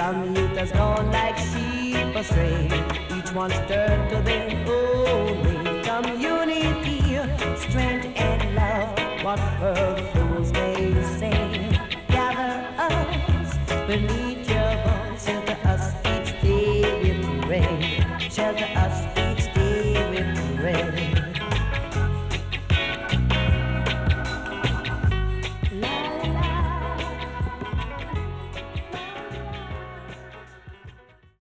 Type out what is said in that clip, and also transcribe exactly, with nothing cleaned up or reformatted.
Some youth has gone like sheep astray. Each one's turned to their own way. Community, strength and love, what further fools may say. Gather us beneath